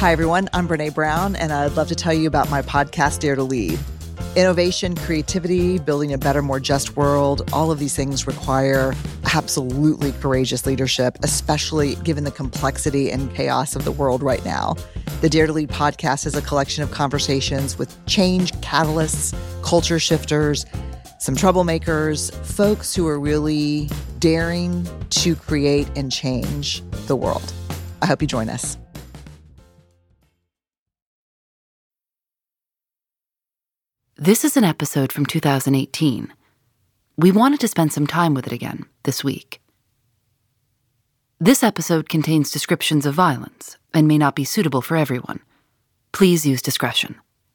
Hi, everyone. I'm Brene Brown, and I'd love to tell you about my podcast, Dare to Lead. Innovation, creativity, building a better, more just world, all of these things require absolutely courageous leadership, especially given the complexity and chaos of the world right now. The Dare to Lead podcast is a collection of conversations with change catalysts, culture shifters, some troublemakers, folks who are really daring to create and change the world. I hope you join us. This is an episode from 2018. We wanted to spend some time with it again this week. This episode contains descriptions of violence and may not be suitable for everyone. Please use discretion.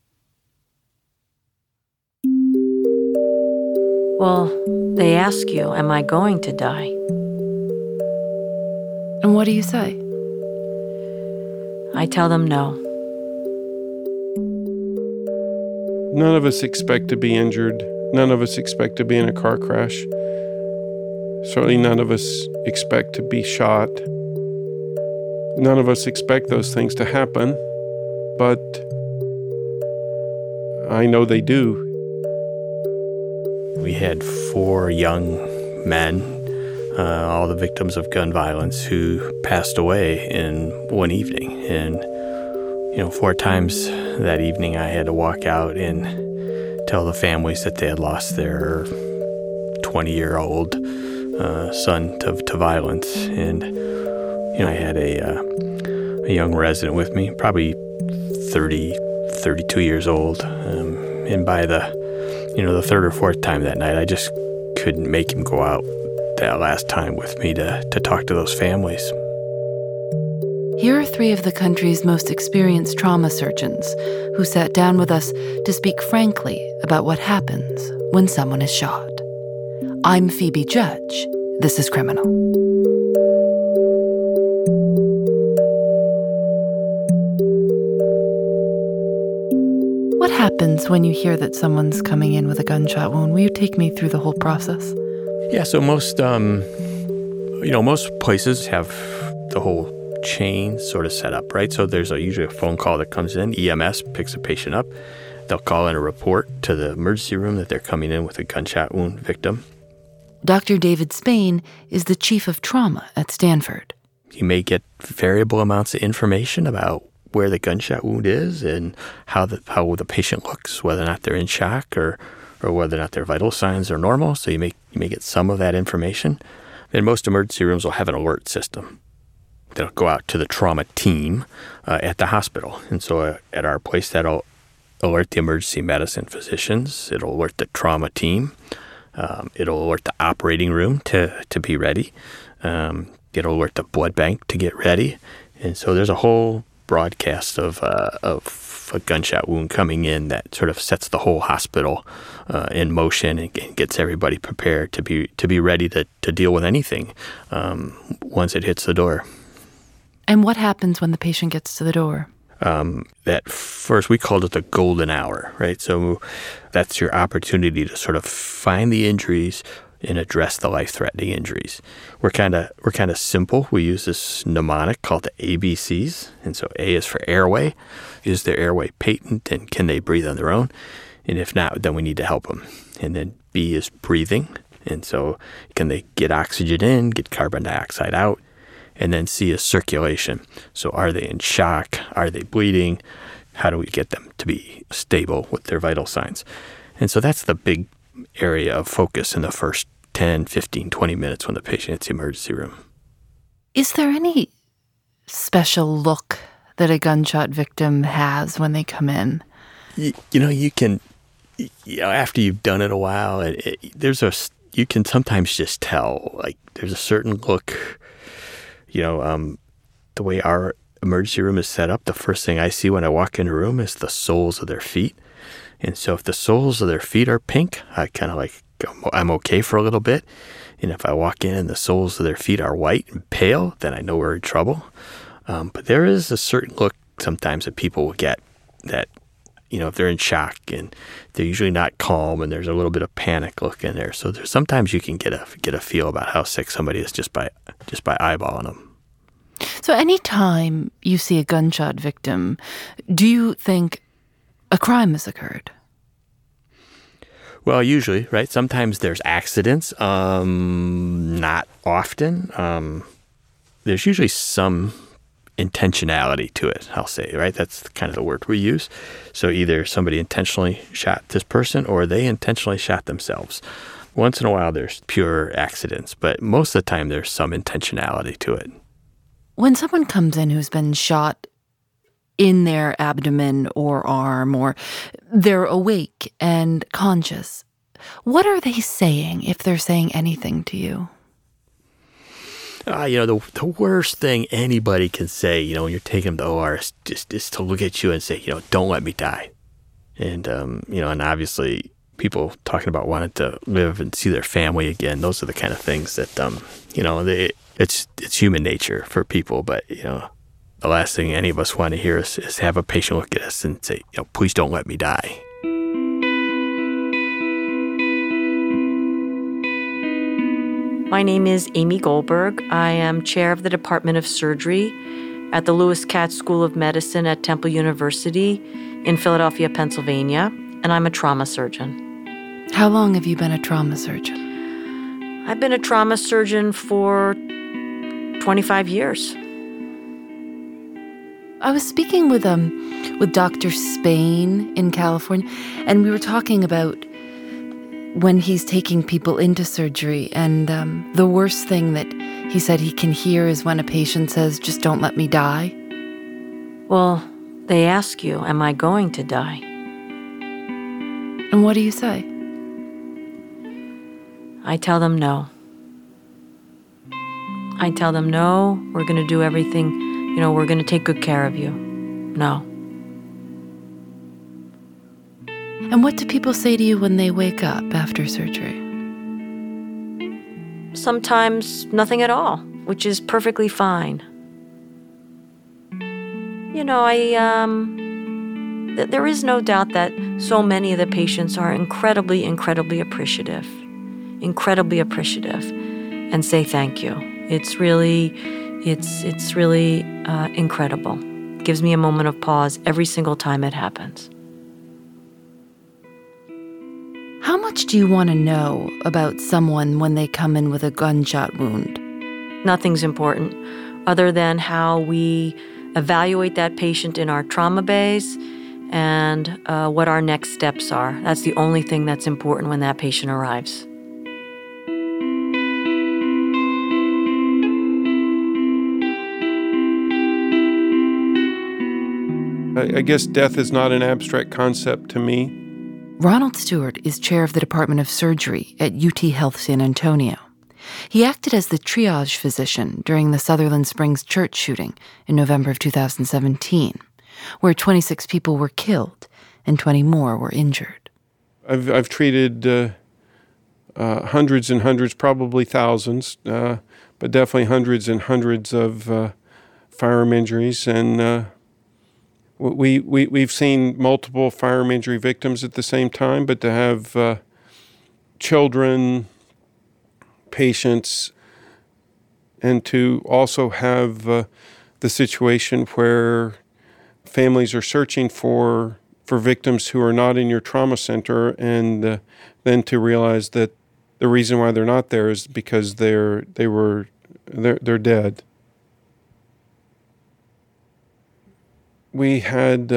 Well, they ask you, am I going to die? And what do you say? I tell them no. None of us expect to be injured. None of us expect to be in a car crash. Certainly none of us expect to be shot. None of us expect those things to happen, but I know they do. We had 4 young men, all the victims of gun violence, who passed away in one evening. And 4 times that evening I had to walk out and tell the families that they had lost their 20-year-old son to violence. And I had a young resident with me, probably 30, 32 years old. And by the third or fourth time that night, I just couldn't make him go out that last time with me to talk to those families. Here are 3 of the country's most experienced trauma surgeons who sat down with us to speak frankly about what happens when someone is shot. I'm Phoebe Judge. This is Criminal. What happens when you hear that someone's coming in with a gunshot wound? Will you take me through the whole process? Yeah, so most places have the whole chain sort of set up, right? So there's usually a phone call that comes in. EMS picks a patient up. They'll call in a report to the emergency room that they're coming in with a gunshot wound victim. Dr. David Spain is the chief of trauma at Stanford. You may get variable amounts of information about where the gunshot wound is and how the patient looks, whether or not they're in shock or whether or not their vital signs are normal. So you may get some of that information. Then most emergency rooms will have an alert system. They'll go out to the trauma team at the hospital. And so at our place, that'll alert the emergency medicine physicians. It'll alert the trauma team. It'll alert the operating room to be ready. It'll alert the blood bank to get ready. And so there's a whole broadcast of a gunshot wound coming in that sort of sets the whole hospital in motion and gets everybody prepared to be ready to deal with anything once it hits the door. And what happens when the patient gets to the door? That first, we called it the golden hour, right? So that's your opportunity to sort of find the injuries and address the life-threatening injuries. We're kind of simple. We use this mnemonic called the ABCs. And so A is for airway. Is their airway patent and can they breathe on their own? And if not, then we need to help them. And then B is breathing. And so can they get oxygen in, get carbon dioxide out? And then C is circulation. So are they in shock? Are they bleeding? How do we get them to be stable with their vital signs? And so that's the big area of focus in the first 10, 15, 20 minutes when the patient hits the emergency room. Is there any special look that a gunshot victim has when they come in? You can, after you've done it a while, you can sometimes just tell, like there's a certain look. The way our emergency room is set up, the first thing I see when I walk in a room is the soles of their feet. And so if the soles of their feet are pink, I kind of I'm okay for a little bit. And if I walk in and the soles of their feet are white and pale, then I know we're in trouble. But there is a certain look sometimes that people will get that, if they're in shock and they're usually not calm and there's a little bit of panic look in there. So sometimes you can get a feel about how sick somebody is just by eyeballing them. So anytime you see a gunshot victim, do you think a crime has occurred? Well, usually, right? Sometimes there's accidents. Not often. There's usually some intentionality to it, I'll say, right? That's kind of the word we use. So either somebody intentionally shot this person or they intentionally shot themselves. Once in a while, there's pure accidents, but most of the time, there's some intentionality to it. When someone comes in who's been shot in their abdomen or arm, or they're awake and conscious, what are they saying, if they're saying anything to you? The worst thing anybody can say, when you're taking them to OR is to look at you and say, don't let me die. And, and obviously people talking about wanting to live and see their family again, those are the kind of things that, it's human nature for people. But, the last thing any of us want to hear is have a patient look at us and say, please don't let me die. My name is Amy Goldberg. I am chair of the Department of Surgery at the Lewis Katz School of Medicine at Temple University in Philadelphia, Pennsylvania, and I'm a trauma surgeon. How long have you been a trauma surgeon? I've been a trauma surgeon for 25 years. I was speaking with Dr. Spain in California, and we were talking about when he's taking people into surgery, and the worst thing that he said he can hear is when a patient says, just don't let me die. Well, they ask you, am I going to die? And what do you say? I tell them no. I tell them no, we're going to do everything, we're going to take good care of you. No. And what do people say to you when they wake up after surgery? Sometimes nothing at all, which is perfectly fine. There is no doubt that so many of the patients are incredibly, incredibly appreciative, and say thank you. It's really incredible. It gives me a moment of pause every single time it happens. How much do you want to know about someone when they come in with a gunshot wound? Nothing's important other than how we evaluate that patient in our trauma bays and what our next steps are. That's the only thing that's important when that patient arrives. I guess death is not an abstract concept to me. Ronald Stewart is chair of the Department of Surgery at UT Health San Antonio. He acted as the triage physician during the Sutherland Springs church shooting in November of 2017, where 26 people were killed and 20 more were injured. I've treated hundreds and hundreds, probably thousands, but definitely hundreds and hundreds of firearm injuries, and We've seen multiple firearm injury victims at the same time, but to have children, patients, and to also have the situation where families are searching for victims who are not in your trauma center, and then to realize that the reason why they're not there is because they're dead. We had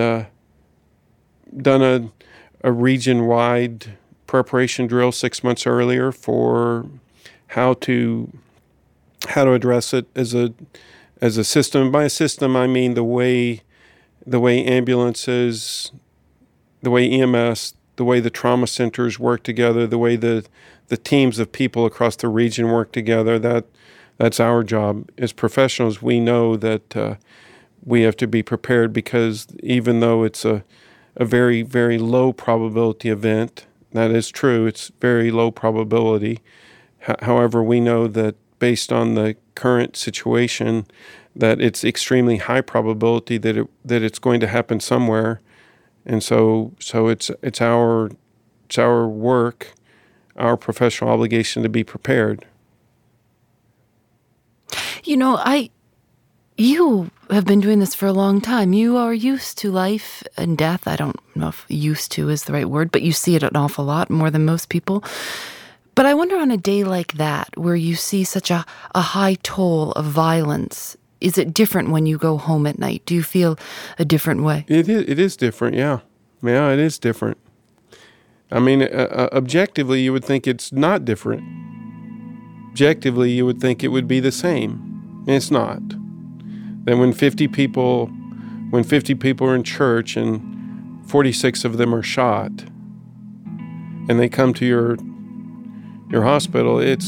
done a region-wide preparation drill 6 months earlier for how to address it as a system. By a system, I mean the way ambulances, the way EMS, the way the trauma centers work together, the way the teams of people across the region work together. That's our job as professionals. We know that we have to be prepared, because even though it's a very, very low probability event, that is true, it's very low probability. However, we know that based on the current situation, that it's extremely high probability that it's going to happen somewhere. And so it's our work, our professional obligation to be prepared. You have been doing this for a long time. You are used to life and death. I don't know if used to is the right word, but you see it an awful lot, more than most people. But I wonder, on a day like that, where you see such a high toll of violence, is it different when you go home at night? Do you feel a different way? It is different, yeah. Yeah, it is different. I mean, objectively, you would think it's not different. Objectively, you would think it would be the same. And it's not. Then when 50 people are in church and 46 of them are shot, and they come to your hospital, it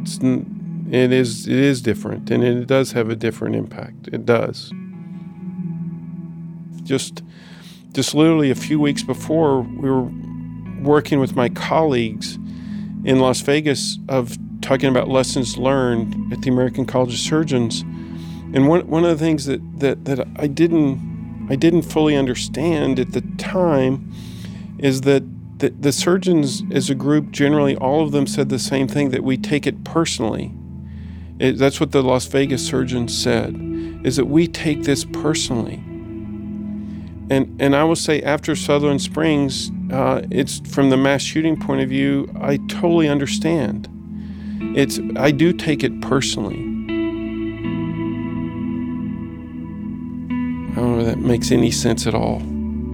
is different, and it does have a different impact. It does. Just literally a few weeks before, we were working with my colleagues in Las Vegas of talking about lessons learned at the American College of Surgeons. And one of the things that I didn't fully understand at the time is that the surgeons as a group, generally all of them said the same thing, that we take it personally. That's what the Las Vegas surgeons said, is that we take this personally. And I will say, after Sutherland Springs, it's from the mass shooting point of view, I totally understand. I do take it personally. I don't know if that makes any sense at all.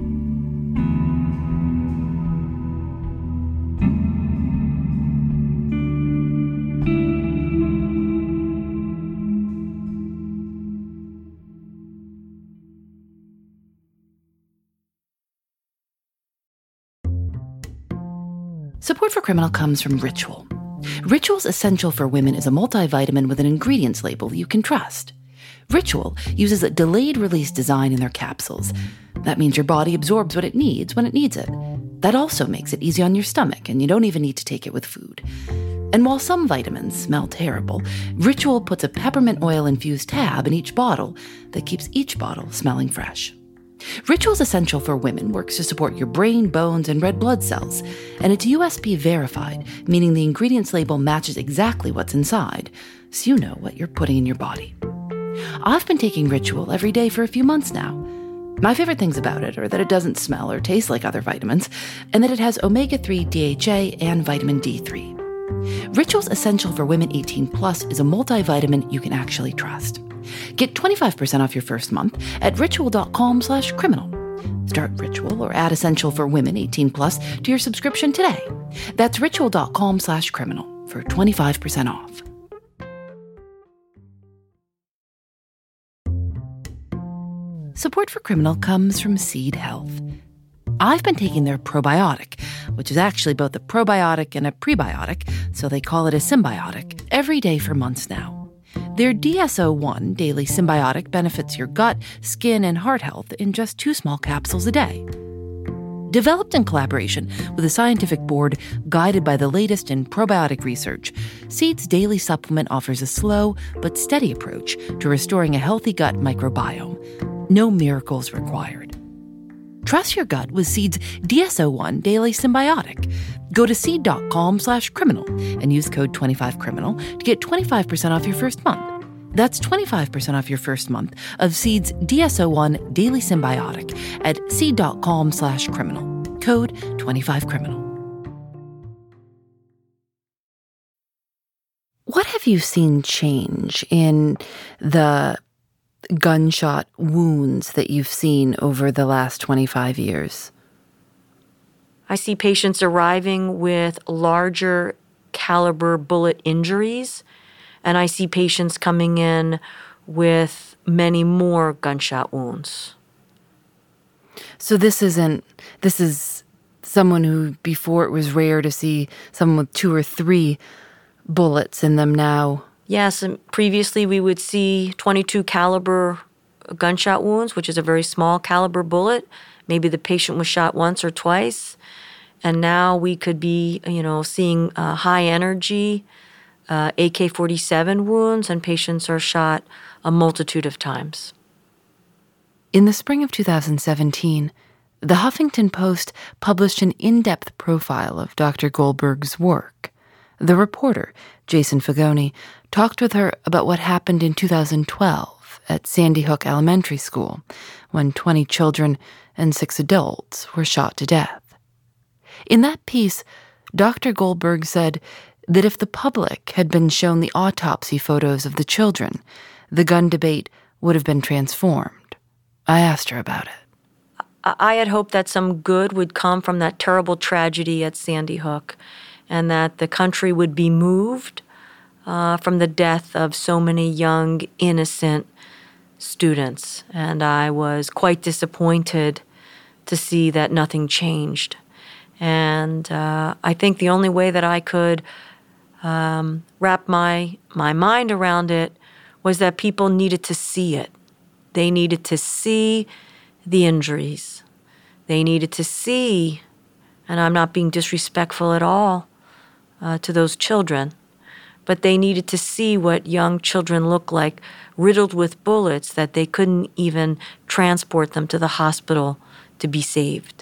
Support for Criminal comes from Ritual. Ritual's Essential for Women is a multivitamin with an ingredients label you can trust. Ritual uses a delayed-release design in their capsules. That means your body absorbs what it needs when it needs it. That also makes it easy on your stomach, and you don't even need to take it with food. And while some vitamins smell terrible, Ritual puts a peppermint oil-infused tab in each bottle that keeps each bottle smelling fresh. Ritual's Essential for Women works to support your brain, bones, and red blood cells, and it's USP verified, meaning the ingredients label matches exactly what's inside, so you know what you're putting in your body. I've been taking Ritual every day for a few months now. My favorite things about it are that it doesn't smell or taste like other vitamins, and that it has omega-3 DHA and vitamin D3. Ritual's Essential for Women 18 Plus is a multivitamin you can actually trust. Get 25% off your first month at ritual.com/criminal. Start Ritual or add Essential for Women 18 Plus to your subscription today. That's ritual.com/criminal for 25% off. Support for Criminal comes from Seed Health. I've been taking their probiotic, which is actually both a probiotic and a prebiotic, so they call it a symbiotic, every day for months now. Their DSO1 Daily Symbiotic benefits your gut, skin, and heart health in just 2 small capsules a day. Developed in collaboration with a scientific board guided by the latest in probiotic research, Seed's daily supplement offers a slow but steady approach to restoring a healthy gut microbiome. No miracles required. Trust your gut with Seed's DSO1 Daily Symbiotic. Go to seed.com/criminal and use code 25criminal to get 25% off your first month. That's 25% off your first month of Seed's DSO1 Daily Symbiotic at seed.com/criminal. Code 25criminal. What have you seen change in the gunshot wounds that you've seen over the last 25 years? I see patients arriving with larger caliber bullet injuries, and I see patients coming in with many more gunshot wounds. So this is someone who, before it was rare to see someone with 2 or 3 bullets in them now. Yes, and previously we would see 22 caliber gunshot wounds, which is a very small caliber bullet. Maybe the patient was shot once or twice. And now we could be, seeing high energy AK-47 wounds, and patients are shot a multitude of times. In the spring of 2017, the Huffington Post published an in-depth profile of Dr. Goldberg's work. The reporter, Jason Fagoni, talked with her about what happened in 2012. himself at Sandy Hook Elementary School when 20 children and 6 adults were shot to death. In that piece, Dr. Goldberg said that if the public had been shown the autopsy photos of the children, the gun debate would have been transformed. I asked her about it. I had hoped that some good would come from that terrible tragedy at Sandy Hook, and that the country would be moved from the death of so many young, innocent students. And I was quite disappointed to see that nothing changed. And I think the only way that I could wrap my mind around it was that people needed to see it. They needed to see the injuries. They needed to see, and I'm not being disrespectful at all to those children, but they needed to see what young children look like, riddled with bullets, that they couldn't even transport them to the hospital to be saved.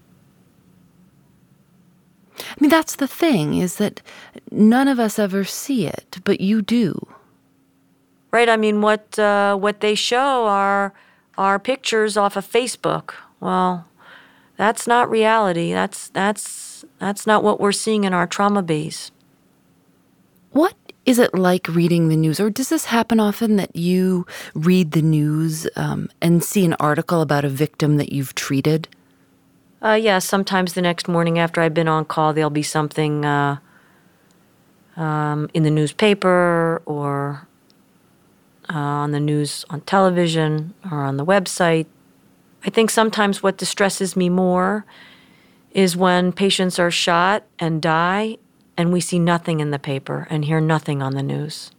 I mean, that's the thing, is that none of us ever see it, but you do. Right. I mean, what they show are pictures off of Facebook. Well, that's not reality. That's not what we're seeing in our trauma base. What is it like reading the news? Or does this happen often, that you read the news and see an article about a victim that you've treated? Yeah, sometimes the next morning after I've been on call, there'll be something in the newspaper or on the news on television or on the website. I think sometimes what distresses me more is when patients are shot and die and we see nothing in the paper and hear nothing on the news.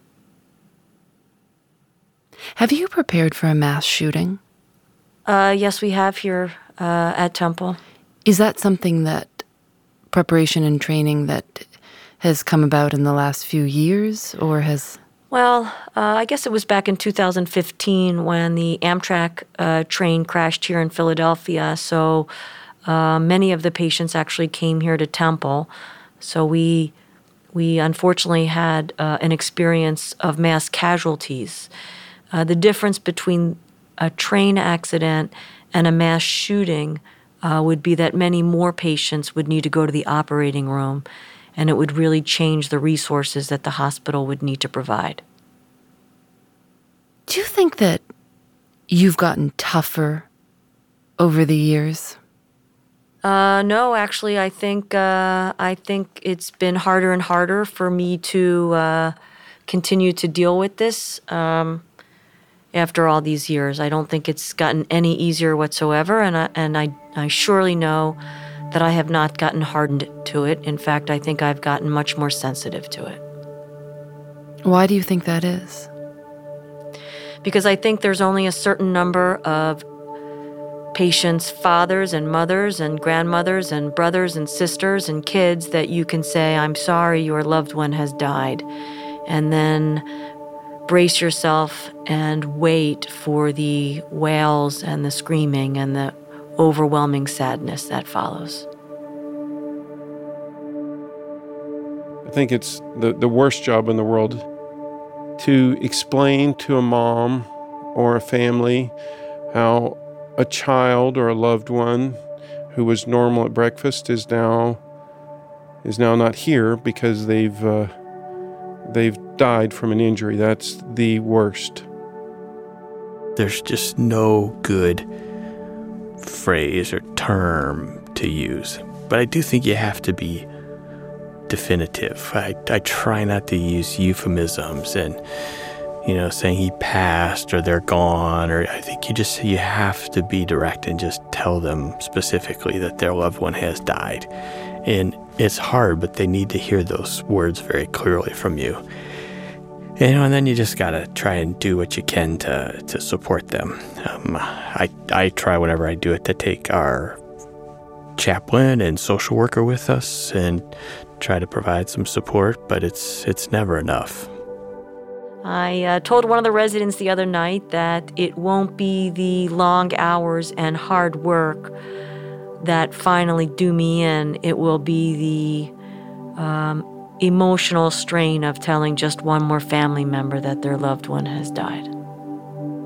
Have you prepared for a mass shooting? Yes, we have here at Temple. Is that something that preparation and training that has come about in the last few years, or has... Well, I guess it was back in 2015 when the Amtrak train crashed here in Philadelphia. So many of the patients actually came here to Temple. So we unfortunately had an experience of mass casualties. The difference between a train accident and a mass shooting would be that many more patients would need to go to the operating room, and it would really change the resources that the hospital would need to provide. Do you think that you've gotten tougher over the years? No, actually, I think it's been harder and harder for me to continue to deal with this after all these years. I don't think it's gotten any easier whatsoever, and I surely know that I have not gotten hardened to it. In fact, I think I've gotten much more sensitive to it. Why do you think that is? Because I think there's only a certain number of patients' fathers and mothers and grandmothers and brothers and sisters and kids that you can say, I'm sorry, your loved one has died, and then brace yourself and wait for the wails and the screaming and the overwhelming sadness that follows. I think it's the worst job in the world to explain to a mom or a family how a child or a loved one who was normal at breakfast is now not here because they've died from an injury. That's the worst. There's just no good phrase or term to use. But I do think you have to be definitive. I try not to use euphemisms and, saying he passed or they're gone, or I think you have to be direct and just tell them specifically that their loved one has died. And it's hard, but they need to hear those words very clearly from you. And then you just got to try and do what you can to support them. I try whenever I do it to take our chaplain and social worker with us and try to provide some support, but it's never enough. I told one of the residents the other night that it won't be the long hours and hard work that finally do me in. It will be the emotional strain of telling just one more family member that their loved one has died.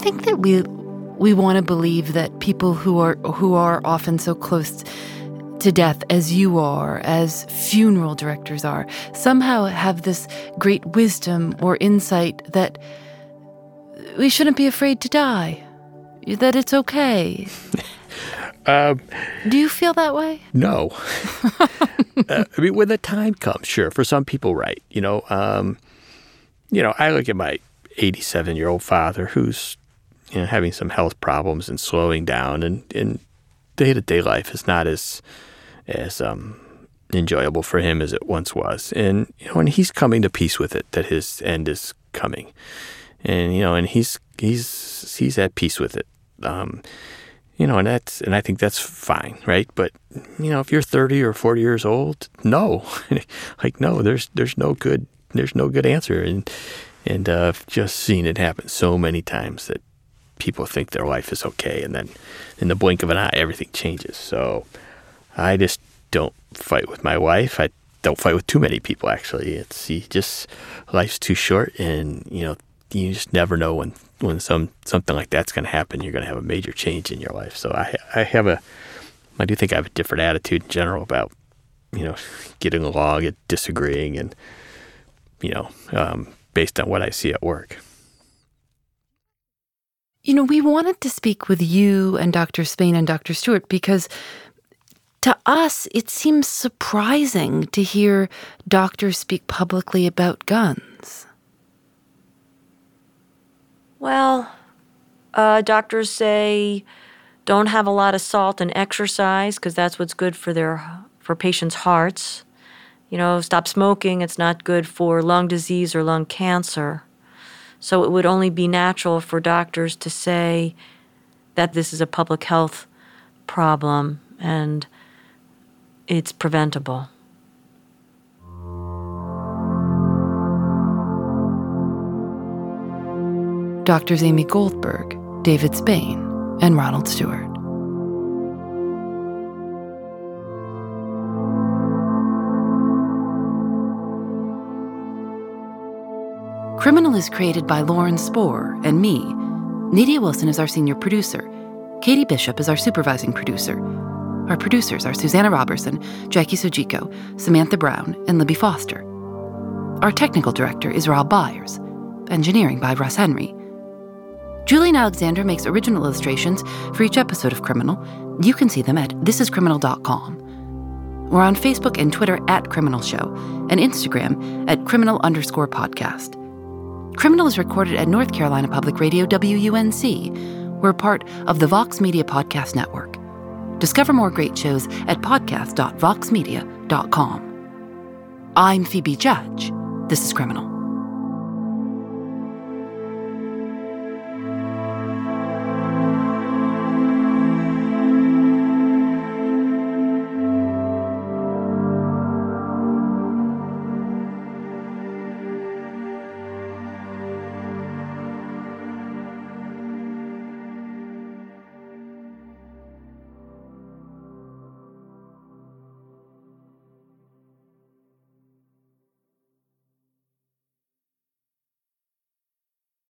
think that we want to believe that people who are often so close to death as you are, as funeral directors are, somehow have this great wisdom or insight that we shouldn't be afraid to die, that it's okay. Do you feel that way? No. I mean, when the time comes, sure. For some people, right. I look at my 87-year-old father who's having some health problems and slowing down, and day-to-day life is not as enjoyable for him as it once was. And he's coming to peace with it, that his end is coming. And and he's at peace with it. And I think that's fine, right? But if you're 30 or 40 years old, no, no, there's no good answer, and I've just seen it happen so many times that people think their life is okay, and then in the blink of an eye, everything changes. So I just don't fight with my wife. I don't fight with too many people, actually. Life's too short, and you just never know when something like that's going to happen. You're going to have a major change in your life. So I do think I have a different attitude in general about getting along and disagreeing, and based on what I see at work. We wanted to speak with you and Dr. Spain and Dr. Stewart because to us it seems surprising to hear doctors speak publicly about guns. Well, doctors say don't have a lot of salt and exercise because that's what's good for patients' hearts. Stop smoking. It's not good for lung disease or lung cancer. So it would only be natural for doctors to say that this is a public health problem and it's preventable. Doctors Amy Goldberg, David Spain, and Ronald Stewart. Criminal is created by Lauren Spohr and me. Nadia Wilson is our senior producer. Katie Bishop is our supervising producer. Our producers are Susanna Robertson, Jackie Sojiko, Samantha Brown, and Libby Foster. Our technical director is Rob Byers. Engineering by Russ Henry. Julian Alexander makes original illustrations for each episode of Criminal. You can see them at thisiscriminal.com. We're on Facebook and Twitter at Criminal Show, and Instagram at criminal_podcast. Criminal is recorded at North Carolina Public Radio WUNC. We're part of the Vox Media Podcast Network. Discover more great shows at podcast.voxmedia.com. I'm Phoebe Judge. This is Criminal.